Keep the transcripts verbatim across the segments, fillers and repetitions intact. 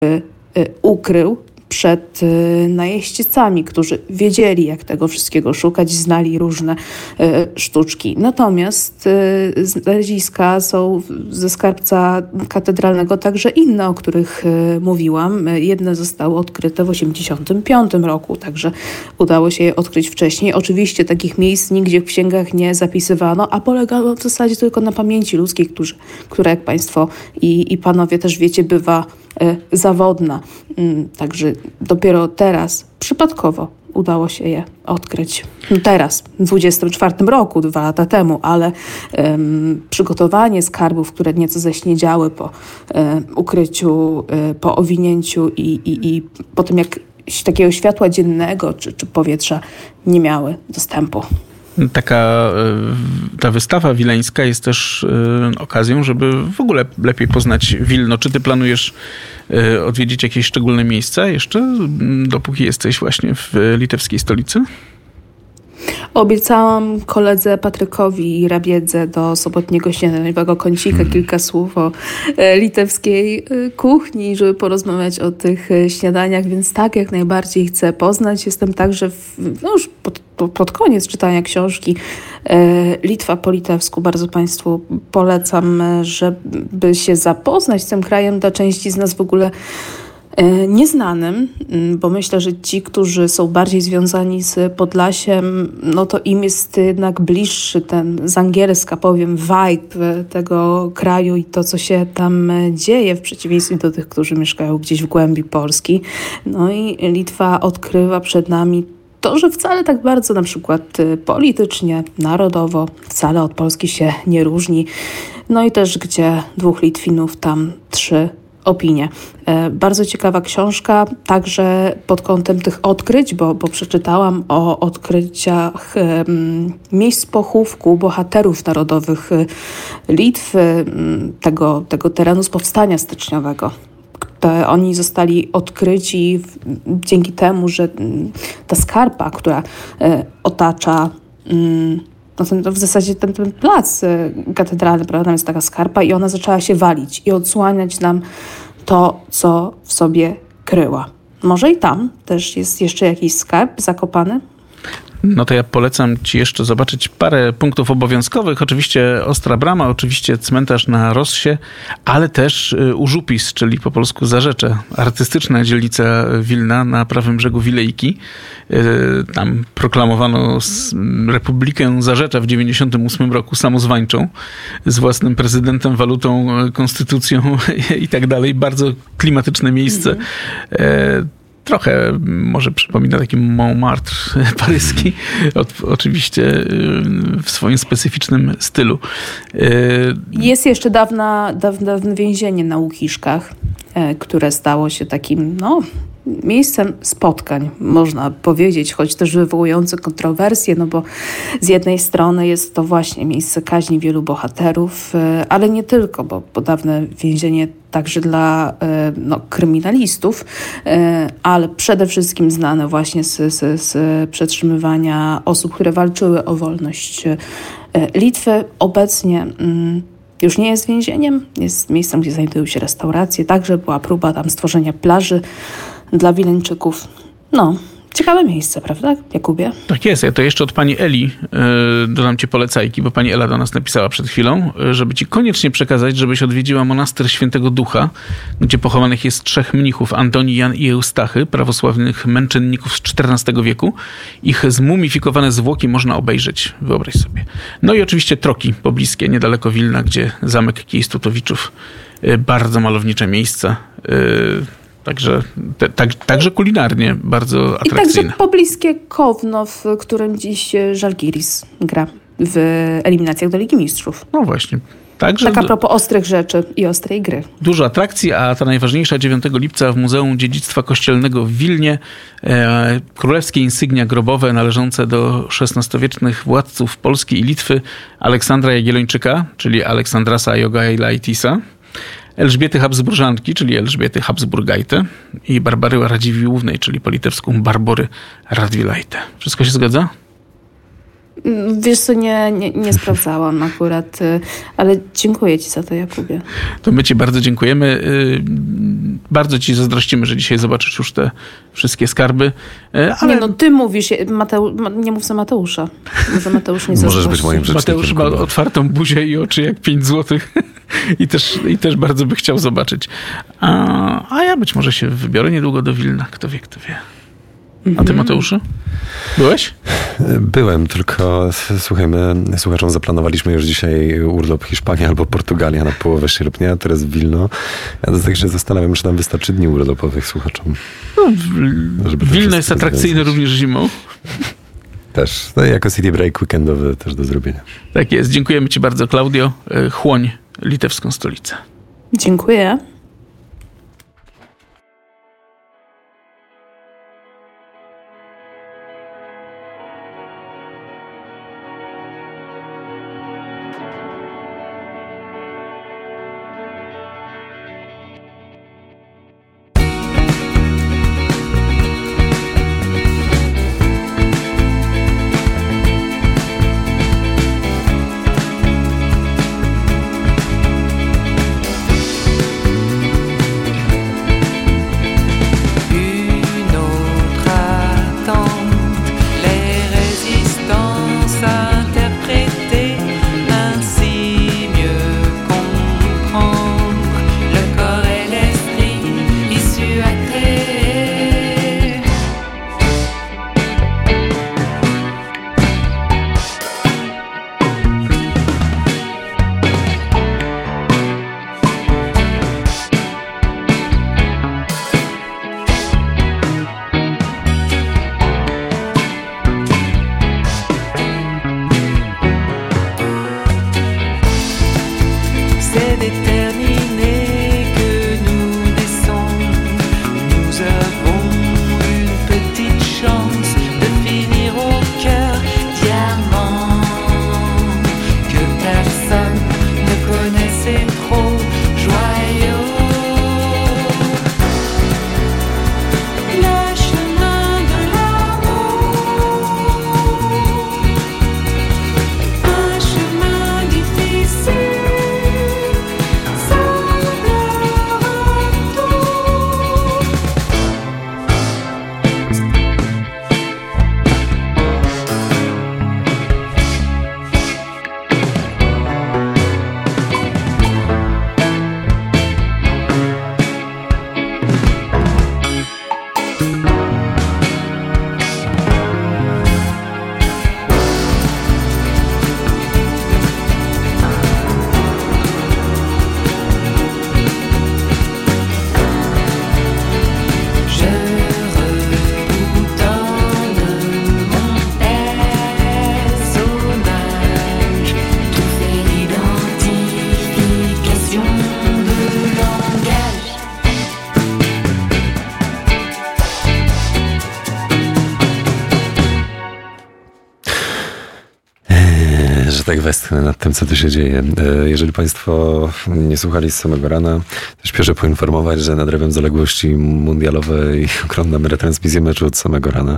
ukrył przed najeźdźcami, którzy wiedzieli, jak tego wszystkiego szukać, znali różne sztuczki. Natomiast znaleziska są ze skarbca katedralnego także inne, o których mówiłam. Jedne zostały odkryte w osiemdziesiątym piątym roku, także udało się je odkryć wcześniej. Oczywiście takich miejsc nigdzie w księgach nie zapisywano, a polegało w zasadzie tylko na pamięci ludzkiej, którzy, która, jak Państwo i, i Panowie też wiecie, bywa zawodna. Także dopiero teraz, przypadkowo, udało się je odkryć. No teraz, w dwudziestym czwartym roku, dwa lata temu, ale um, przygotowanie skarbów, które nieco zaśniedziały po um, ukryciu, um, po owinięciu i, i, i po tym, jak takiego światła dziennego czy, czy powietrza nie miały dostępu. Taka ta wystawa wileńska jest też okazją, żeby w ogóle lepiej poznać Wilno. Czy ty planujesz odwiedzić jakieś szczególne miejsca jeszcze, dopóki jesteś właśnie w litewskiej stolicy? Obiecałam koledze Patrykowi Rabiedze do sobotniego śniadaniowego kącika hmm. kilka słów o litewskiej kuchni, żeby porozmawiać o tych śniadaniach, więc tak, jak najbardziej chcę poznać. Jestem także w, no już pod, pod koniec czytania książki Litwa po litewsku. Bardzo Państwu polecam, żeby się zapoznać z tym krajem. Dla części z nas w ogóle nieznanym, bo myślę, że ci, którzy są bardziej związani z Podlasiem, no to im jest jednak bliższy ten z angielska powiem vibe tego kraju i to, co się tam dzieje, w przeciwieństwie do tych, którzy mieszkają gdzieś w głębi Polski. No i Litwa odkrywa przed nami to, że wcale tak bardzo na przykład politycznie, narodowo wcale od Polski się nie różni. No i też gdzie dwóch Litwinów, tam trzy opinie. Bardzo ciekawa książka, także pod kątem tych odkryć, bo, bo przeczytałam o odkryciach um, miejsc pochówku bohaterów narodowych Litwy, tego, tego terenu z powstania styczniowego. Te, oni zostali odkryci w, dzięki temu, że ta skarpa, która e, otacza mm, no ten, w zasadzie ten, ten plac e, katedralny, prawda, tam jest taka skarpa i ona zaczęła się walić i odsłaniać nam to, co w sobie kryła. Może i tam też jest jeszcze jakiś skarb zakopany? No to ja polecam ci jeszcze zobaczyć parę punktów obowiązkowych. Oczywiście Ostra Brama, oczywiście cmentarz na Rossie, ale też Užupis, czyli po polsku Zarzecze. Artystyczna dzielnica Wilna na prawym brzegu Wilejki. Tam proklamowano Republikę Zarzecza w dziewięćdziesiątym ósmym roku samozwańczą, z własnym prezydentem, walutą, konstytucją i tak dalej. Bardzo klimatyczne miejsce. Mm-hmm. Trochę może przypomina taki Montmartre paryski, o, oczywiście w swoim specyficznym stylu. Jest jeszcze dawna, dawne, dawne więzienie na Łukiszkach, które stało się takim, no, miejscem spotkań, można powiedzieć, choć też wywołujące kontrowersje, no bo z jednej strony jest to właśnie miejsce kaźni wielu bohaterów, ale nie tylko, bo, bo dawne więzienie także dla no, kryminalistów, ale przede wszystkim znane właśnie z, z, z przetrzymywania osób, które walczyły o wolność Litwy. Obecnie już nie jest więzieniem, jest miejscem, gdzie znajdują się restauracje. Także była próba tam stworzenia plaży dla Wileńczyków. No, ciekawe miejsce, prawda, Jakubie? Tak jest. Ja to jeszcze od pani Eli yy, dodam ci polecajki, bo pani Ela do nas napisała przed chwilą, żeby ci koniecznie przekazać, żebyś odwiedziła monaster Świętego Ducha, gdzie pochowanych jest trzech mnichów, Antoni, Jan i Eustachy, prawosławnych męczenników z czternastego wieku. Ich zmumifikowane zwłoki można obejrzeć. Wyobraź sobie. No i oczywiście Troki pobliskie, niedaleko Wilna, gdzie zamek Kiejstutowiczów. Yy, bardzo malownicze miejsca. Yy, Także, te, tak, także kulinarnie bardzo atrakcyjne. I także pobliskie Kowno, w którym dziś Żalgiris gra w eliminacjach do Ligi Mistrzów. No właśnie. Także tak a propos ostrych rzeczy i ostrej gry. Dużo atrakcji, a ta najważniejsza dziewiątego lipca w Muzeum Dziedzictwa Kościelnego w Wilnie e, królewskie insygnia grobowe należące do szesnastowiecznych władców Polski i Litwy Aleksandra Jagiellończyka, czyli Aleksandrasa Jogailaitisza, Elżbiety Habsburżanki, czyli Elżbiety Habsburgajte i Barbary Radziwiłłównej, czyli po litewsku Barbory Radvilajte. Wszystko się zgadza? Wiesz co, nie, nie, nie sprawdzałam akurat, ale dziękuję ci za to, Jakubie. To my ci bardzo dziękujemy. Bardzo ci zazdrościmy, że dzisiaj zobaczysz już te wszystkie skarby. Ale... Nie no, ty mówisz, Mateu... nie mów za Mateusza. Za Mateusz nie Możesz być moim rzecznikiem. Mateusz ma otwartą buzię i oczy jak pięć złotych i też, i też bardzo by chciał zobaczyć. A, a ja być może się wybiorę niedługo do Wilna. Kto wie, kto wie. A ty, Mateuszu? Byłeś? Byłem, tylko słuchaj, my słuchaczom zaplanowaliśmy już dzisiaj urlop Hiszpania albo Portugalia na połowę sierpnia, a teraz Wilno. Ja także zastanawiam się, czy nam wystarczy dni urlopowych słuchaczom. No, Wilno jest atrakcyjne również zimą. Też. No, jako city break weekendowy też do zrobienia. Tak jest. Dziękujemy ci bardzo, Klaudio. Chłoń litewską stolicę. Dziękuję. że tak westchnę nad tym, co tu się dzieje. Jeżeli Państwo nie słuchali z samego rana, to śpieszę poinformować, że nadrabiam zaległości mundialowe i oglądam retransmisję meczu od samego rana.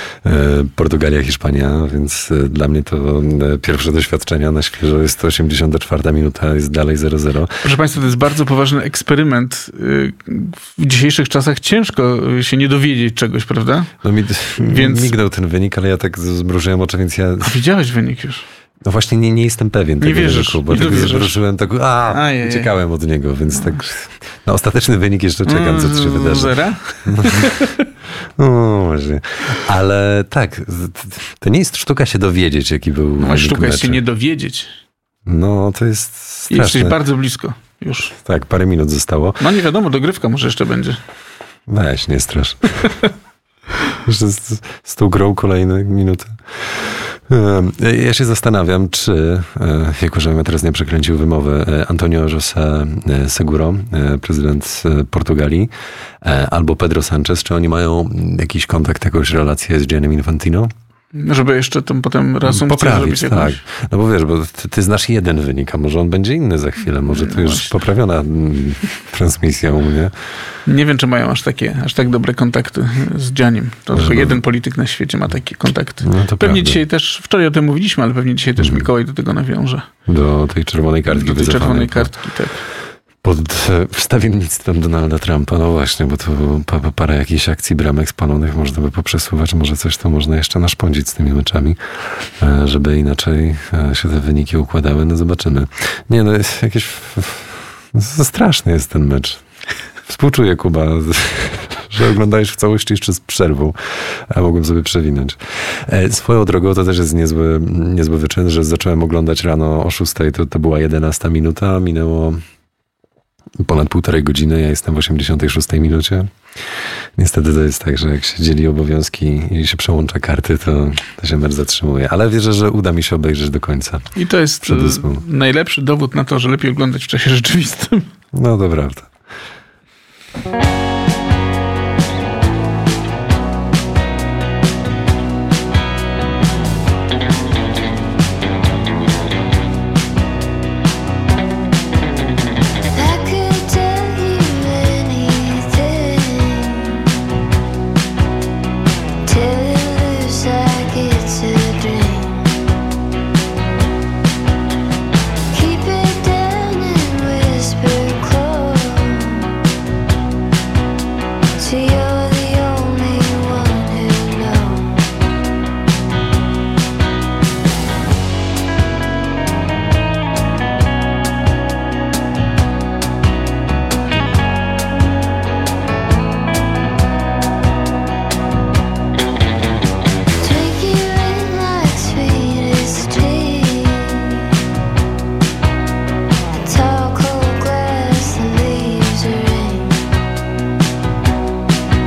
Portugalia, Hiszpania, więc dla mnie to pierwsze doświadczenia na świeżo. Jest to osiemdziesiąta czwarta minuta, jest dalej zero zero. Proszę Państwa, to jest bardzo poważny eksperyment. W dzisiejszych czasach ciężko się nie dowiedzieć czegoś, prawda? No mi więc... mignął ten wynik, ale ja tak zmrużyłem oczy, więc ja... A widziałeś wynik już? No właśnie nie, nie jestem pewien nie tego wierzysz, wyniku, bo tak zmrużyłem, tak a, a je, je. uciekałem od niego, więc tak na ostateczny wynik jeszcze czekam, co się wydarzy. Zera? No właśnie. Ale tak, to nie jest sztuka się dowiedzieć, jaki był no, wynik sztuka meczu. jest się nie dowiedzieć. No to jest straszne. I jesteś bardzo blisko już. Tak, parę minut zostało. No nie wiadomo, dogrywka może jeszcze będzie. Weź, nie strasz. Jeszcze z, z tą grą kolejne minuty. Ja się zastanawiam, czy, jako żebym teraz nie przekręcił wymowy, Antonio José Seguro, prezydent Portugalii, albo Pedro Sánchez, czy oni mają jakiś kontakt, jakąś relację z Giannim Infantino? Żeby jeszcze tam potem reasumpcję poprawić, zrobić tak. jakąś. No bo wiesz, bo ty, ty znasz jeden wynik, a może on będzie inny za chwilę. Może to No już właśnie. poprawiona mm, transmisja u mnie. Nie wiem, czy mają aż takie, aż tak dobre kontakty z Giannim. To tylko jeden polityk na świecie ma takie kontakty. No to pewnie prawda. dzisiaj też, wczoraj o tym mówiliśmy, ale pewnie dzisiaj też Mikołaj do tego nawiąże. Do tej czerwonej kartki Do tej wycofanej czerwonej po- kartki, tak. Pod e, wstawiennictwem Donalda Trumpa. No właśnie, bo to pa, pa, parę jakichś akcji bramek spalonych można by poprzesuwać. Może coś to można jeszcze naszpądzić z tymi meczami, e, żeby inaczej e, się te wyniki układały. No zobaczymy. Nie, no jest jakieś... No, straszny jest ten mecz. Współczuję, Kuba, że oglądałeś w całości jeszcze z przerwą, a mogłem sobie przewinąć. E, swoją drogą to też jest niezły, niezły wyczyn, że zacząłem oglądać rano o szóstej, to, to była jedenasta minuta, minęło ponad półtorej godziny, ja jestem w osiemdziesiątej szóstej minucie. Niestety to jest tak, że jak się dzieli obowiązki i się przełącza karty, to, to się mecz zatrzymuje. Ale wierzę, że uda mi się obejrzeć do końca. I to jest Przed e, ósmą. najlepszy dowód na to, że lepiej oglądać w czasie rzeczywistym. No to prawda. I could tell you anything till it looks like it's a dream. Keep it down and whisper close till you're the only one who knows. Take you in like sweetest tea. A tall cold glass that leaves a ring.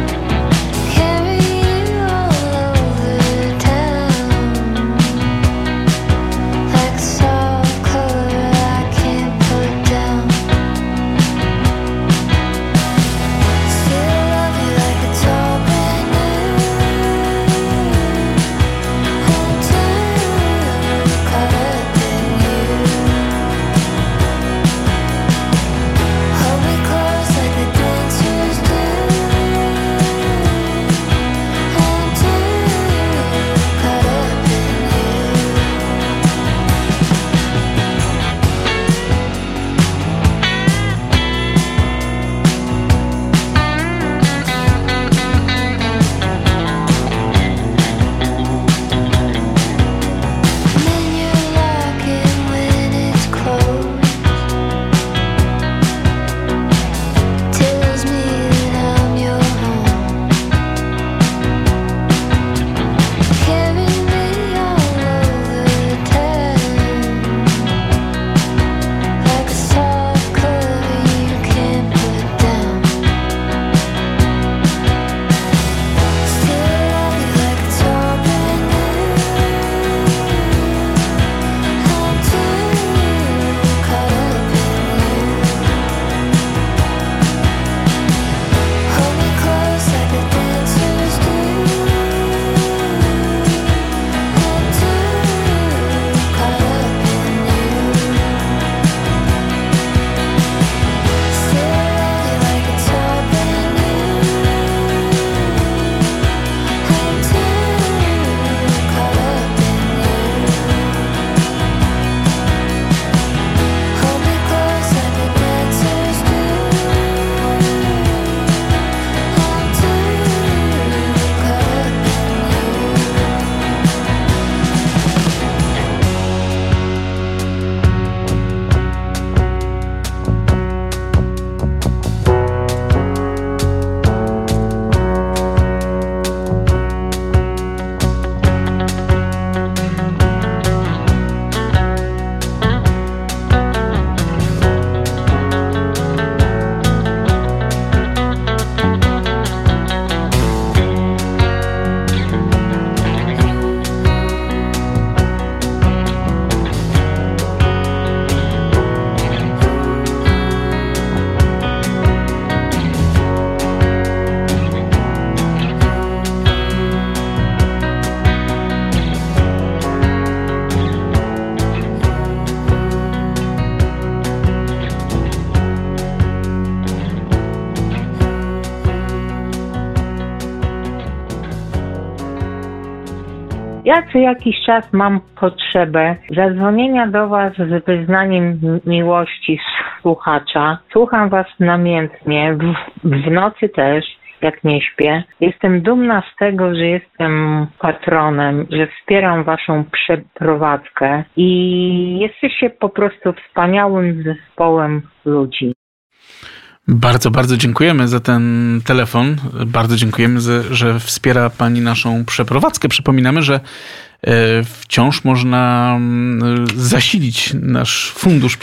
Ja co jakiś czas mam potrzebę zadzwonienia do Was z wyznaniem miłości słuchacza. Słucham Was namiętnie, w, w nocy też, jak nie śpię. Jestem dumna z tego, że jestem patronem, że wspieram Waszą przeprowadzkę i jesteście po prostu wspaniałym zespołem ludzi. Bardzo, bardzo dziękujemy za ten telefon. Bardzo dziękujemy, że wspiera Pani naszą przeprowadzkę. Przypominamy, że wciąż można zasilić nasz fundusz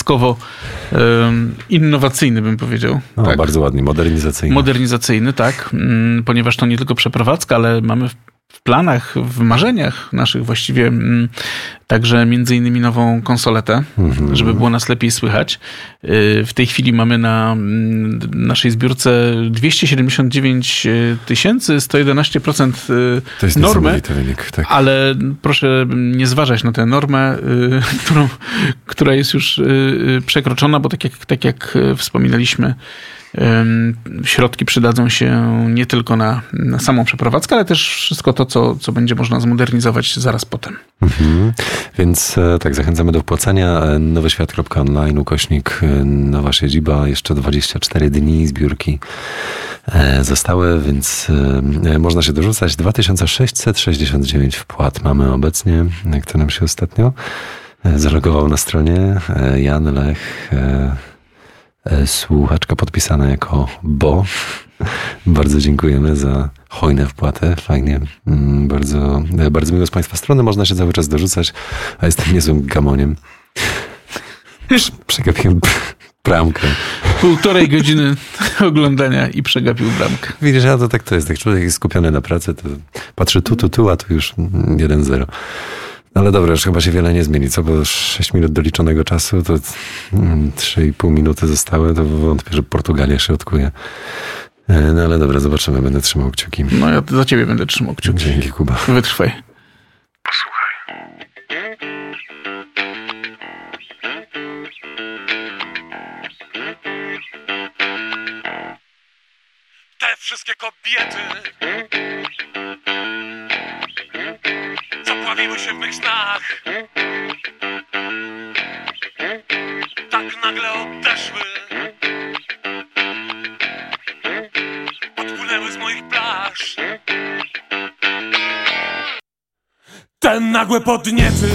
przeprowadzkowo-innowacyjny, bym powiedział. No, tak? Bardzo ładnie, modernizacyjny. Modernizacyjny, tak. Ponieważ to nie tylko przeprowadzka, ale mamy w planach, w marzeniach naszych właściwie także między innymi nową konsoletę, mm-hmm. żeby było nas lepiej słychać. W tej chwili mamy na naszej zbiórce dwieście siedemdziesiąt dziewięć tysięcy, sto jedenaście procent to jest normy, wynik, tak. Ale proszę nie zważać na tę normę, którą, która jest już przekroczona, bo tak jak, tak jak wspominaliśmy, środki przydadzą się nie tylko na, na samą przeprowadzkę, ale też wszystko to, co, co będzie można zmodernizować zaraz potem. Mhm. Więc tak, zachęcamy do wpłacania. nowyświat kropka online, ukośnik nowa siedziba. Jeszcze dwadzieścia cztery dni zbiórki zostały, więc można się dorzucać. dwa tysiące sześćset sześćdziesiąt dziewięć wpłat mamy obecnie, kto nam się ostatnio zalogował na stronie. Jan Lech, słuchaczka podpisana jako Bo. Bardzo dziękujemy za hojne wpłatę. Fajnie. Bardzo, bardzo miło z Państwa strony. Można się cały czas dorzucać, a jestem niezłym gamoniem. Przegapiłem bramkę. Półtorej godziny oglądania i przegapił bramkę. Widzisz, a to tak to jest. Jak człowiek jest skupiony na pracy, to patrzy tu, tu, tu, a tu już jeden zero. No ale dobra, już chyba się wiele nie zmieni, co? Bo sześć minut doliczonego czasu, to trzy i pół minuty zostały, to wątpię, że Portugalia środkuje. No ale dobra, zobaczymy, będę trzymał kciuki. No ja za ciebie będę trzymał kciuki. Dzięki, Kuba. Wytrwaj. Posłuchaj. Te wszystkie kobiety, co pławiły się w mych snach, tak nagle odeszły, odpłynęły z moich plaż. Te nagłe podniety,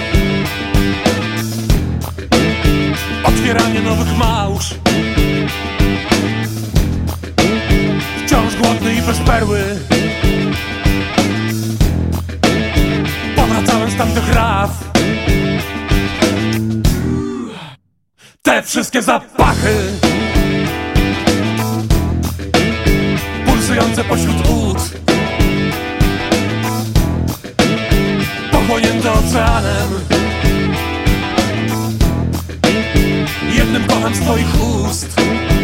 otwieranie nowych małż, wciąż głodny i bez perły, powracałem z tamtych raf. Te wszystkie zapachy, pulsujące pośród ud, pochłonięte oceanem, jednym kochem z twoich ust.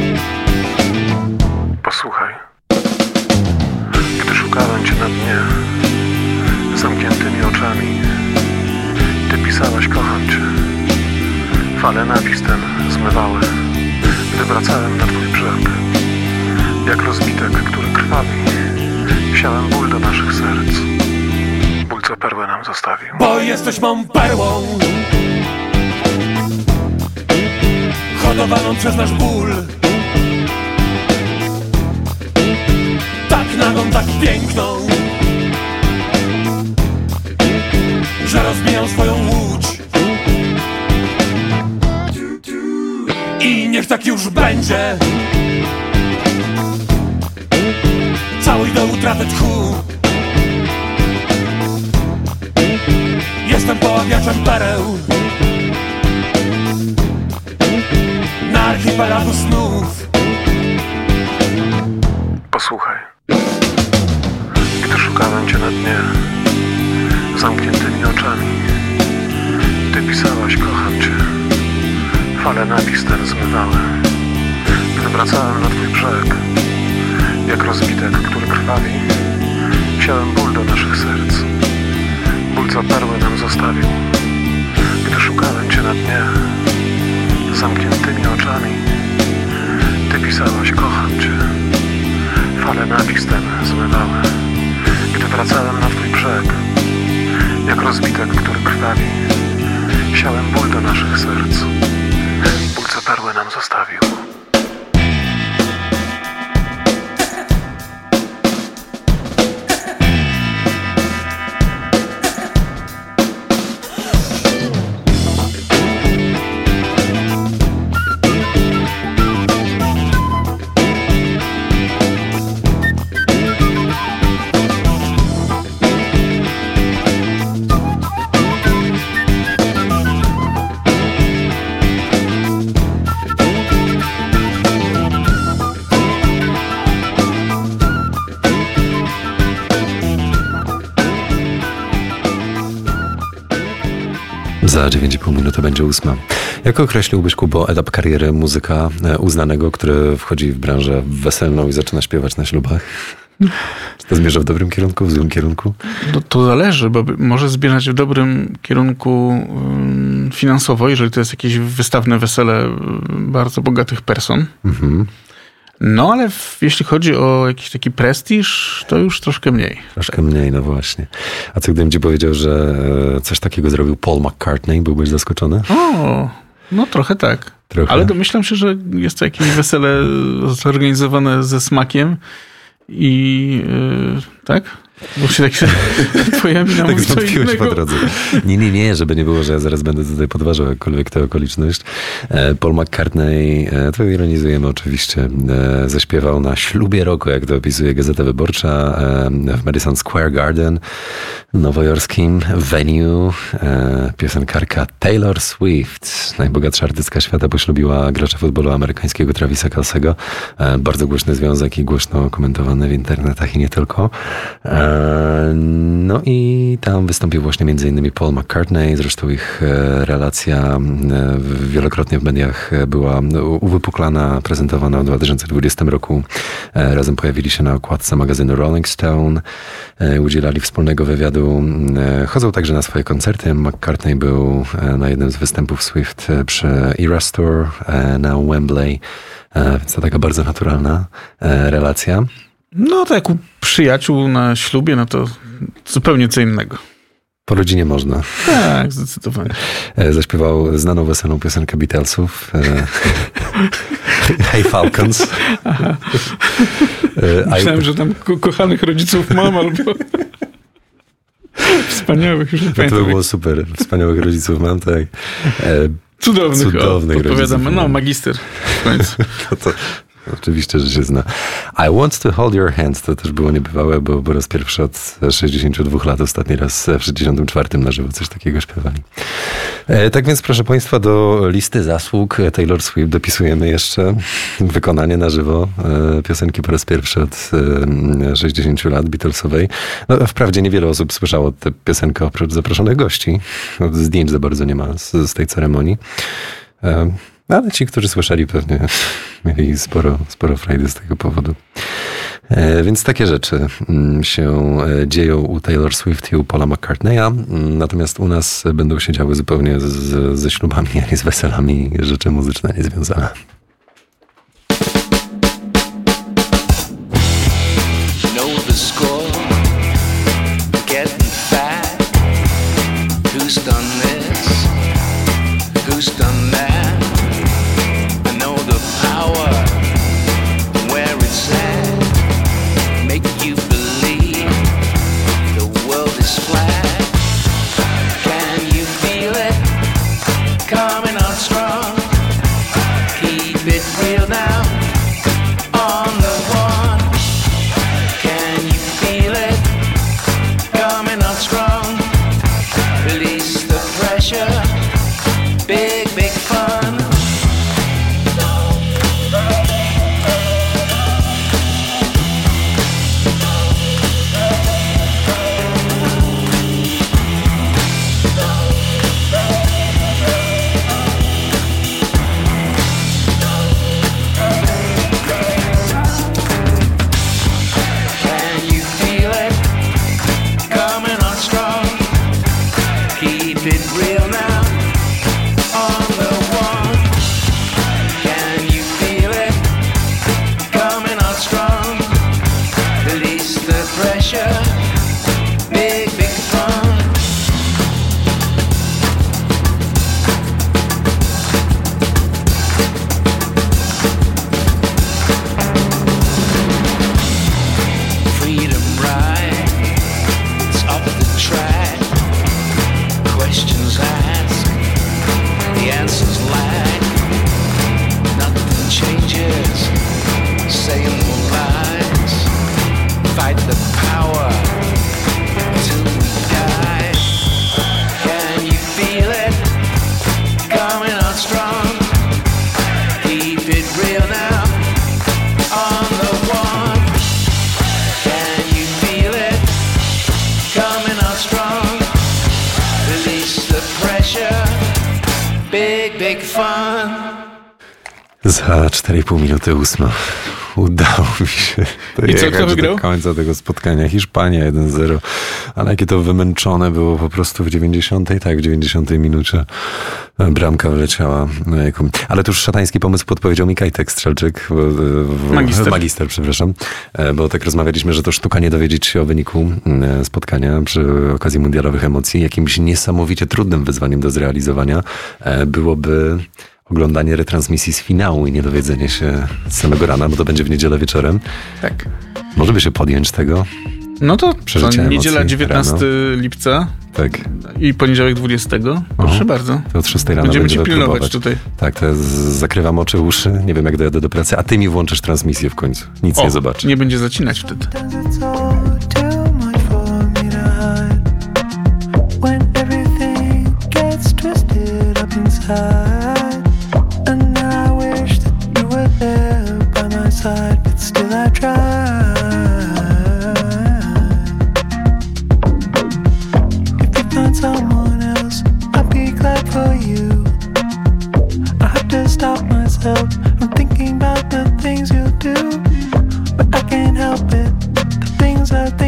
Posłuchaj. Gdy szukałem cię na dnie, zamkniętymi oczami, ty pisałaś kocham cię. Fale napis ten zmywały, gdy wracałem na twój brzeg. Jak rozbitek, który krwawi, siałem ból do naszych serc. Ból, co perłę nam zostawił. Bo jesteś mą perłą, hodowaną przez nasz ból. Tak nagą, tak piękną, że rozbijam swoją łódź. I niech tak już będzie, cały do utraty tchu. Jestem poławiaczem pereł na archipelagu snów. Posłuchaj. Gdy szukałem cię na dnie, zamkniętymi oczami, ty pisałaś kocham cię. Fale napis ten zmywały, gdy wracałem na twój brzeg. Jak rozbitek, który krwawi, siałem ból do naszych serc. Ból, co perły nam zostawił. Gdy szukałem cię na dnie, zamkniętymi oczami, ty pisałaś kocham cię. Fale napis ten zmywały, gdy wracałem na twój brzeg. jak rozbitek, który krwawi. Siałem ból do naszych serc. Ból, co perły nam zostawił. Za dziewięć i pół minuty będzie ósma. Jak określiłbyś, Kubo, etap kariery muzyka uznanego, który wchodzi w branżę weselną i zaczyna śpiewać na ślubach? Czy to zmierza w dobrym kierunku, w złym kierunku? To, to zależy, bo może zmierzać w dobrym kierunku finansowo, jeżeli to jest jakieś wystawne wesele bardzo bogatych person. Mhm. No ale w, jeśli chodzi o jakiś taki prestiż, to już troszkę mniej. Troszkę mniej, no właśnie. A co gdybym ci powiedział, że coś takiego zrobił Paul McCartney, byłbyś zaskoczony? O, no trochę tak. Trochę. Ale domyślam się, że jest to jakieś wesele zorganizowane ze smakiem i yy, tak? Bo się tak się twoja mina tak mówi co innego. Po drodze. Nie, nie, nie, żeby nie było, że ja zaraz będę tutaj podważał jakkolwiek tę okoliczność. Paul McCartney, to ironizujemy oczywiście, zaśpiewał na ślubie roku, jak to opisuje Gazeta Wyborcza, w Madison Square Garden, nowojorskim venue. Piosenkarka Taylor Swift, najbogatsza artystka świata, poślubiła gracza futbolu amerykańskiego Travisa Kelce'ego. Bardzo głośny związek i głośno komentowany w internetach i nie tylko. No i tam wystąpił właśnie między innymi Paul McCartney, zresztą ich relacja wielokrotnie w mediach była uwypuklana, prezentowana w dwa tysiące dwudziestym roku. Razem pojawili się na okładce magazynu Rolling Stone, udzielali wspólnego wywiadu. Chodzą także na swoje koncerty. McCartney był na jednym z występów Swift przy Eras Tour na Wembley, więc to taka bardzo naturalna relacja. No tak, u przyjaciół na ślubie, no to zupełnie co innego. Po rodzinie można. Tak, zdecydowanie. Zaśpiewał znaną weselną piosenkę Beatlesów. Hey Falcons. Aha. Myślałem, I... że tam ko- kochanych rodziców mam albo... Wspaniałych, już nie no pamiętam. To by było super. Wspaniałych rodziców mam, tak. Cudownych, Cudownych o, podpowiadam. No, magister w końcu. No to... Oczywiście, że się zna. I Want to Hold Your Hands to też było niebywałe, bo po raz pierwszy od sześćdziesięciu dwóch lat, ostatni raz w sześćdziesiątym czwartym na żywo coś takiego śpiewali. E, tak więc, proszę Państwa, do listy zasług Taylor Swift dopisujemy jeszcze wykonanie na żywo e, piosenki po raz pierwszy od e, sześćdziesięciu lat Beatlesowej. No, wprawdzie niewiele osób słyszało tę piosenkę oprócz zaproszonych gości. No, zdjęć za bardzo nie ma z, z tej ceremonii. E, Ale ci, którzy słyszeli, pewnie mieli sporo, sporo frajdy z tego powodu. E, więc takie rzeczy się dzieją u Taylor Swift i u Paula McCartneya. Natomiast u nas będą się działy zupełnie z, ze ślubami, a nie z weselami, rzeczy muzyczne niezwiązane. Know the score, getting fat. Who's done this? Who's done that? Za cztery i pół minuty ósma. Udało mi się I co, kto wygrał? do końca tego spotkania. Hiszpania jeden zero. Ale jakie to wymęczone było po prostu w dziewięćdziesiątej, tak, w dziewięćdziesiątej minucie bramka wleciała. Ale to już szatański pomysł podpowiedział mi Kajtek Strzelczyk. Magister. Magister, przepraszam. Bo tak rozmawialiśmy, że to sztuka nie dowiedzieć się o wyniku spotkania przy okazji mundialowych emocji. Jakimś niesamowicie trudnym wyzwaniem do zrealizowania byłoby oglądanie retransmisji z finału i nie dowiedzenie się z samego rana, bo to będzie w niedzielę wieczorem. Tak. Może by się podjąć tego? No to Przeżycie co, niedziela emocji dziewiętnastego rano. lipca Tak. i poniedziałek dwudziestego. Proszę Aha. bardzo. To od szóstej rano Będziemy ci będziemy pilnować próbować. tutaj. Tak, to jest, zakrywam oczy, uszy, nie wiem jak dojadę do pracy, a ty mi włączysz transmisję w końcu. Nic O, nie zobaczy. nie będzie zacinać wtedy. It's all too much for me to hide. When everything gets twisted up inside, and I wish that you were there by my side, but still I try. If you find someone else, I'd be glad for you. I have to stop myself from thinking about the things you do, but I can't help it. The things I think